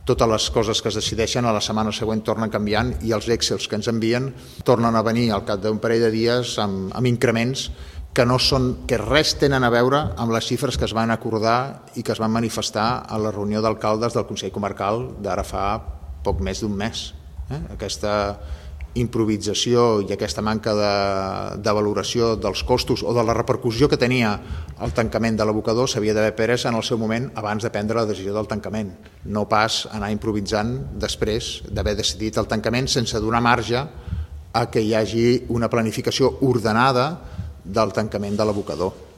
Totes les coses que es decideixen a la setmana següent tornen canviant i els Excels que ens envien tornen a venir al cap d'un parell de dies amb increments que res tenen a veure amb les xifres que es van acordar i que es van manifestar a la reunió d'alcaldes del Consell Comarcal d'ara fa poc més d'un mes. Aquesta improvisació i aquesta manca de valoració dels costos o de la repercussió que tenia el tancament de l'abocador s'havia d'haver pres en el seu moment abans de prendre la decisió del tancament, no pas anar improvisant després d'haver decidit el tancament sense donar marge a que hi hagi una planificació ordenada del tancament de l'abocador.